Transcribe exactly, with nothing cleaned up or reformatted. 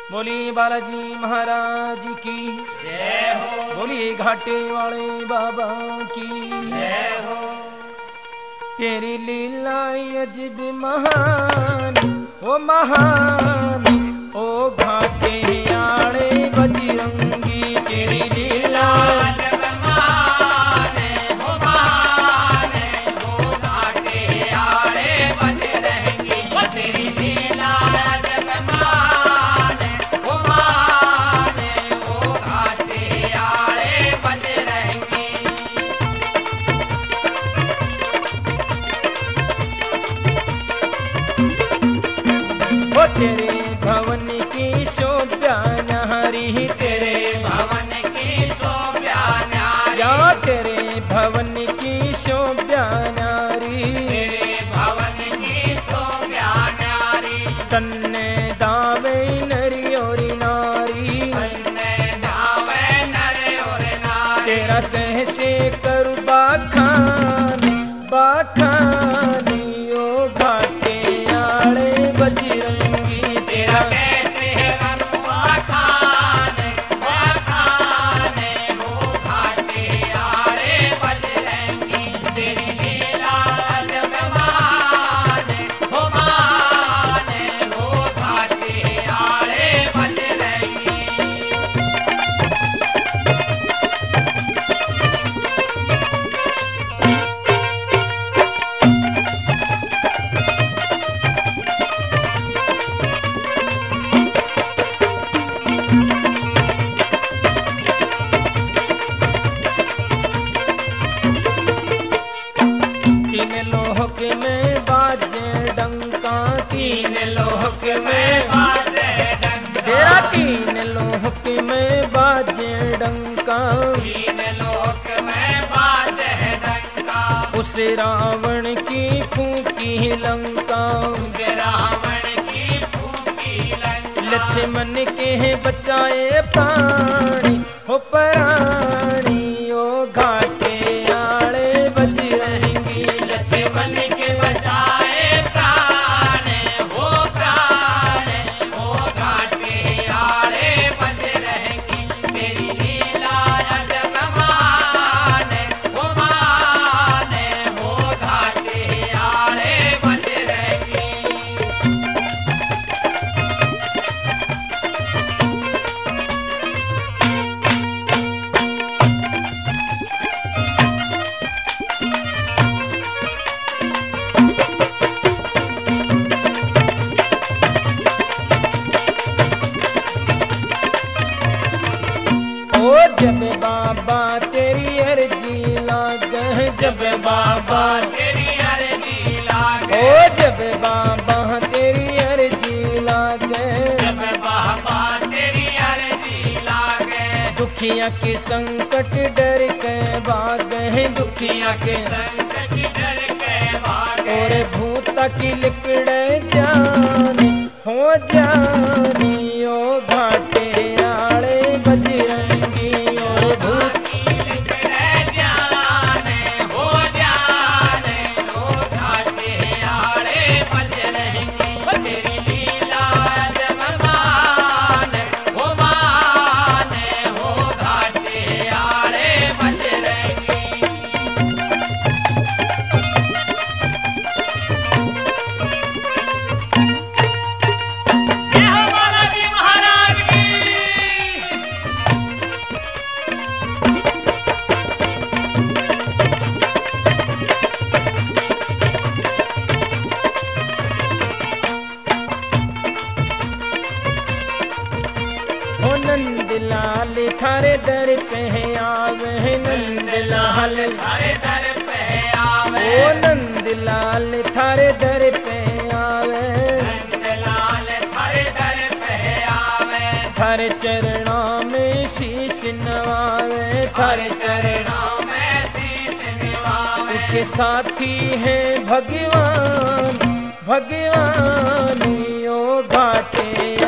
बोली बालाजी महाराज की जय हो। बोली घाटे वाले बाबा की जय हो। तेरी लीला अजब महान ओ महान ओ घाटे आड़े बजरंगी तेरी लीला अजब महान हो महान हो घाटे आड़े बजरंगी तेरी लीला अजब महान हो महान हो घाटे आड़े बजरंगी। ओ तेरे भवन की शोभा न्यारी तेरे भवन की शोभा न्यारी या तेरे भवन की शोभा न्यारी तेरे भवन की शोभा न्यारी तन्ने दावे नरी और नारी तन्ने दावे नर और नारी तेरा कैसे करू बाखान बाखान ओ घाटे आड़े बजरंगी तेरा कैसे करूँ खान खान हो घाटे आड़े बजरंगी तेरी लीला अजब महान हो महान हो घाटे आड़े बजरंगी। तीन लोहक में बाजे डंका तीन लोक में बाजे डंका तेरा तीन लोहक में बाजे डंका तीन लोक में बाजे डंका उस रावण की फूकी लंका रावण की फूकी लंका लक्ष्मण के बचाए प्राणी हो प्राणी ओ घाटे आड़े बजरंगी लक्ष्मण के बचाए प्राण हो प्राण हो घाटे आड़े बजरंगी तेरी लीला अजब महान हो महान हो घाटे आड़े बजरंगी। ओ जब बाबा तेरी अर्जी लागे जब बाबा तेरी अर्जी लागे ओ जब बाबा तेरी अर्जी लागे जब बाबा तेरी अर्जी लागे दुखिया के संकट डर के भागे दुखिया के संकट डर के भागे और भूता की लिकड़े जाने हो जानी ओ घाटे आड़े बजरंगी ओ भूत नंद लाल थारे दर पे आवे नंद लाल थारे दर पे आवे ओ नंद लाल थारे दर पे आवे नंद लाल थारे दर पे आवे थारे चरणों में शीश नवावे थारे चरणों में शीश निवावे उसके साथी है भगवान भगवान ओ घाटे